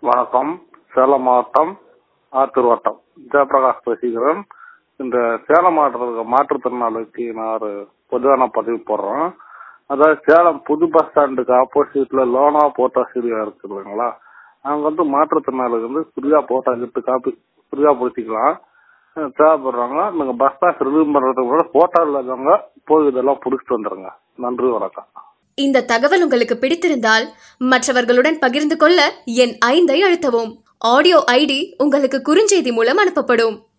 வணக்கம். சேலம் மாவட்டம் ஆத்தூர் வட்டம் ஜெயபிரகாஷ் பேசுகிறேன். இந்த சேலம் மாற்றுத்திறனாளிக்கு நான் ஒரு பொதுவான பதிவு போடுறேன். அதாவது சேலம் புது பஸ் ஸ்டாண்டுக்கு ஆப்போசிட்ல லோனா போட்டோ ஸ்டுடியோ இருக்குதுங்களா, அங்க மாற்றுத்திறனாளிக்கு ஃப்ரீயா போட்டோ காப்பி ஃப்ரீயா பிடிச்சிக்கலாம். தேவைப்படுறாங்க. நீங்க பஸ் பாஸ் ரிலீவ் பண்றதுக்கு கூட போட்டோ இல்லாதவங்க போய் இதெல்லாம் பிடிச்சிட்டு வந்துருங்க. நன்றி, வணக்கம். இந்த தகவல் உங்களுக்கு பிடித்திருந்தால் மற்றவர்களுடன் பகிர்ந்து கொள்ள எண் 5 அழுத்தவும். ஆடியோ ஐடி உங்களுக்கு குறுஞ்செய்தி மூலம் அனுப்பப்படும்.